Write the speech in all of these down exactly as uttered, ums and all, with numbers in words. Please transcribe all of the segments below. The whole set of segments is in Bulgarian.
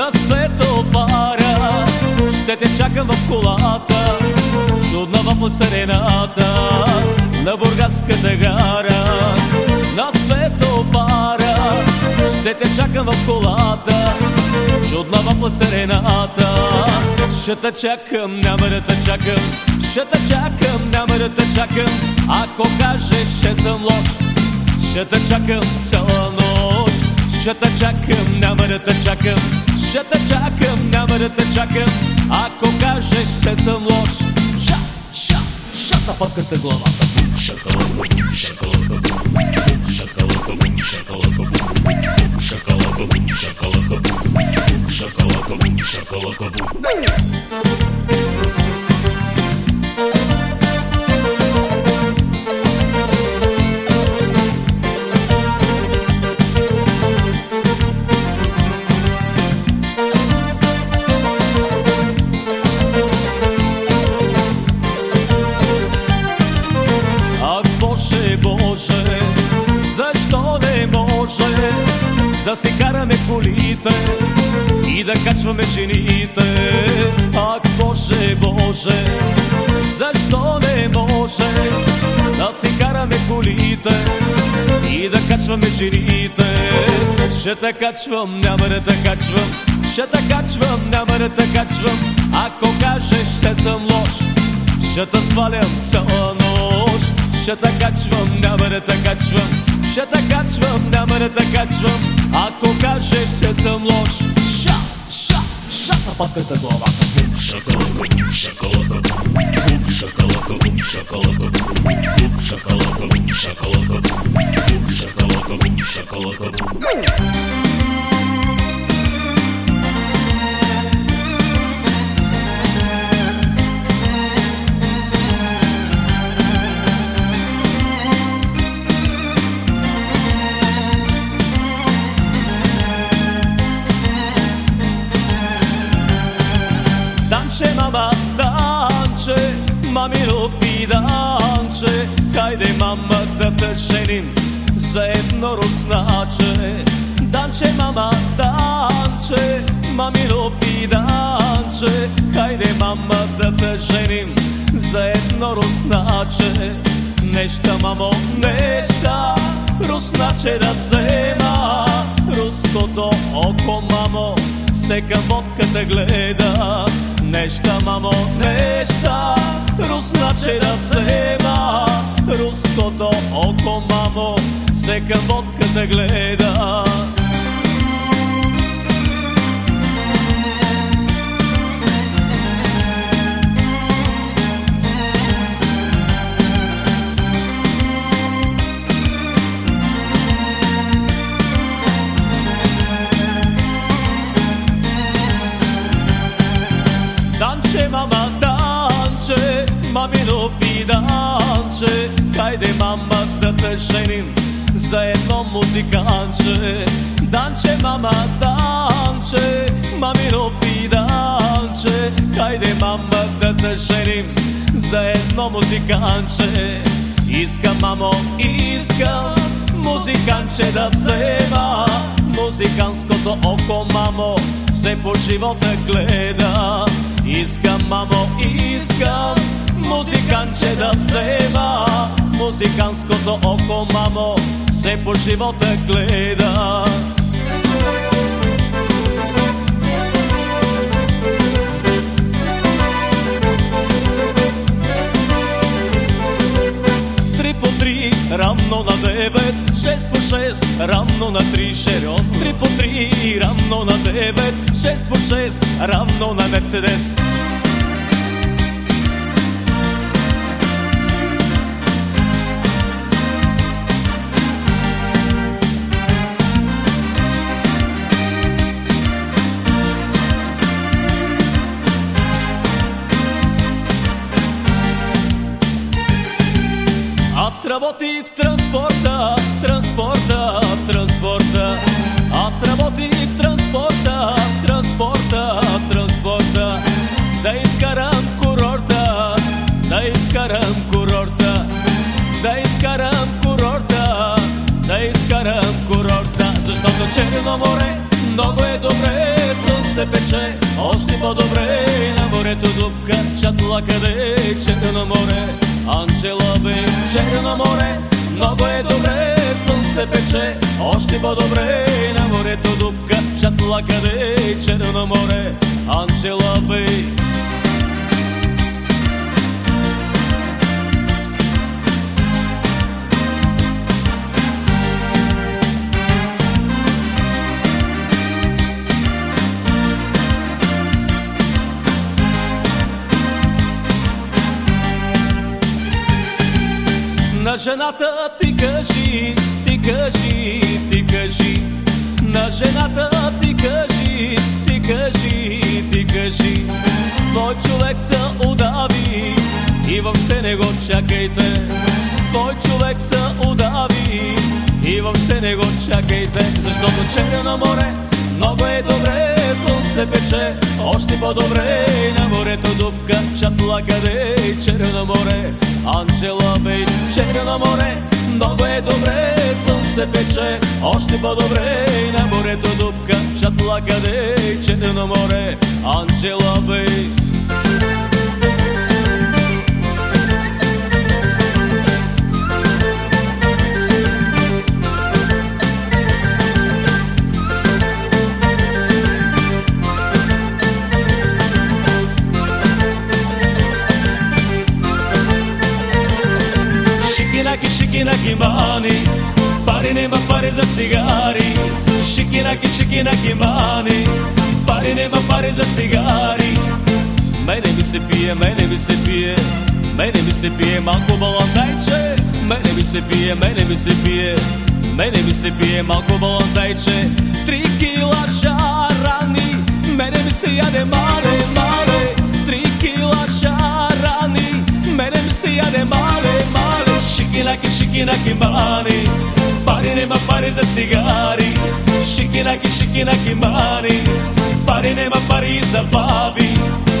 на светофара. Ще те чакам в колата, чудна в посредината на Бургаската гара. На светофара ще те чакам в колата, чудна в посредината. Ще те чакам, няма да те чакам, ще те чакам, няма да те чакам. Ако кажеш, че съм лош, ще те чакам цяла нощ. Ще те чакам, няма да те чакам, ще те чакам, няма да те чакам. Ако кажеш, че съм лош, ша, ша, ша на пъпката главата. Бум, шакалака, бум, шакалака, бум, бум, шакалака, бум, шакалака, бум, бум, шакалака, бум, шакалака, бум, бум, шакалака, бум, шакалака, бум. Боже, защо не може да си караме колите и да качваме жените? Ах, Боже, Боже, защо не може да си караме колите и да качваме жените? Ще те качвам, няма да те качвам, ще те качвам, няма да те качвам. Ако кажеш, че съм лош, ще те свалям цяла нощ. Ще те качвам, няма да те качвам, ще те качвам, няма да те качвам. Ако кажеш, че съм лош, ша, ша, ша на пъпката главата. Бум, шакалака, бум, шакалака, бум, бум, шакалака, бум, шакалака, бум, бум, шакалака, бум, шакалака, бум, бум, шакалака, бум, шакалака, бум. Данче, мама, данче, мамино фиданче, хайде, мама, да те женим за едно русначе. Данче, мама, данче, мамино фиданче, хайде, мама, да те женим за едно русначе. Неща, мамо, неща, русначе да взема, руското око, мамо, се към водката гледа. Неща, мамо, неща, русначе да взема, руското око, мамо, се към водката гледа. Данче, мама, данче, мамино фиданче, хайде, мама, да те женим за едно музиканче. Данче, мама, данче, мамино фиданче, хайде, мама, да те женим за едно музиканче. Искам, мамо, искам музиканче да взема, музиканското око, мамо, се по живота гледа. Искам, мамо, искам музиканче да взема, музиканското око, мамо, се по живота гледа. Три по три равно на девет, шест по шест равно на три, шест. Три по три равно на девет, шест по шест равно на Мерцедес. Аз работих в транспорта, транспорта, транспорта. Аз работих в транспорта, транспорта, транспорта. Да изкарам курорта, да изкарам курорта, да изкарам курорта, да изкарам курорта. Защото Черно море много е добре, слънце слънце пече още по-добре. На морето дупка чатла къде Черно море, Анджела бе, Черно море, много е добре. Слънце пече още по-добре. На морето дупка чатла къде Черно море, Анджела бе. На жената ти кажи, ти кажи, ти кажи. На жената ти кажи, ти кажи, ти кажи. Твой човек се удави и въобще не го чакайте. Твой човек се удави и въобще не го чакайте. Защото Черно море много е добре. Слънце пече още по-добре. На морето дупка чатла къде Черно море, Анджела бе, Черно море, много е добре. Слънце пече още по-добре. На морето дупка чатла къде Черно море, Анджела бе. Шикинаки, шикинаки, мани, пари нема пари за цигари. Шикинаки, шикинаки, мани, пари нема пари за цигари. Мене ми се пие, мене ми се пие, мене ми се пие малко баландайче. Мене ми се пие, мене ми се пие, мене ми се пие малко баландайче. Три кила шарани, мене ми се яде мале, мале. Три кила шарани, мене ми се яде мале, мале. Шикинаки, шикинаки, мани, пари нема пари за цигари. Шикинаки, шикинаки, мани, пари нема пари за баби.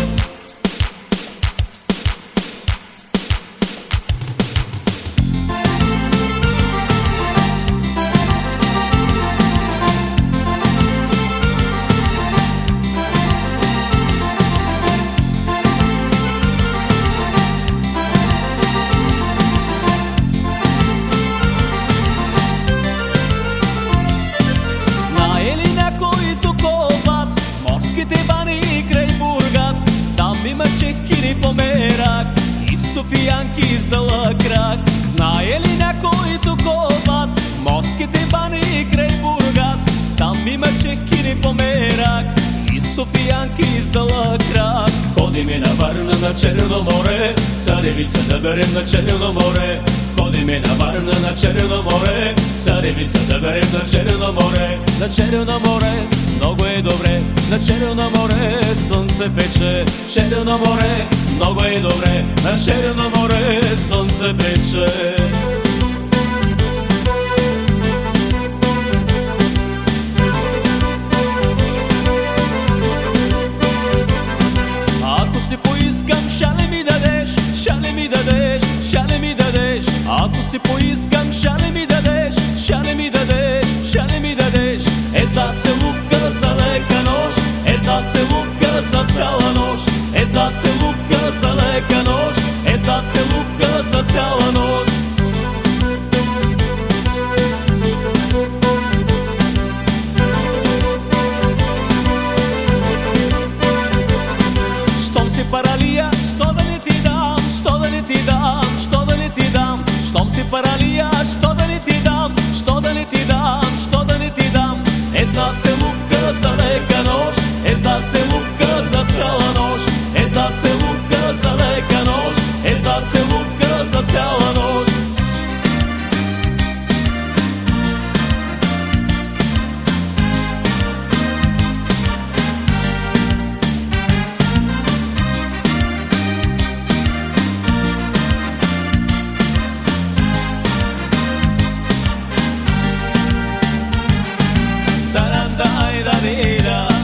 Има чекини по мерак и софиянки издала крак. Знае ли някой тук от вас морските бани край Бургас? Там има чекини по мерак и софиянки издала крак. Ходиме на Варна на Черно море, царевица да берем на Черно море. Ходиме на Варна на Черно море, царевица да берем на Черно море. На Черно море много е добре, на Черно море слънце пече. Черно море много е добре, на Черно море слънце пече. Ако си поискам, шале ми дадеш, шале ми дадеш, шале ми дадеш. Ако си поискам, шале ми дадеш, шале ми дадеш, шале ми дадеш. Една целувка за лека нощ, една целувка за цяла нощ. Една целувка за лека нощ, една целувка за цяла нощ. Щом си паралия, що да не ти дам, що да не ти дам, що да не ти дам. Щом си паралия, що да не ти дам, що да не ти дам, що да не ти дам. Една целувка за лека нощ, една целувка за цяла нощ. Една целувка за лека нощ, една целувка за цяла нощ. Da da da da da da.